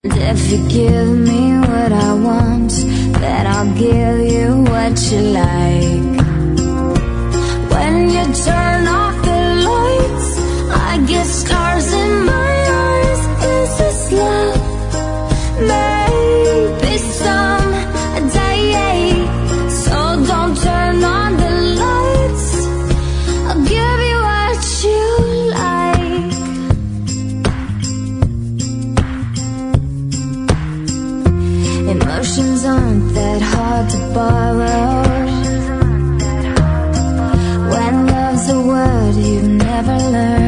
If you give me what I want, then I'll give you what you like. When you turn off the lights, I get stars in my eyes. Is this love? Maybe someday. So don't turn on the lights, I'll give you what you like. Emotions aren't that hard to borrow. When love's a word you've never learned.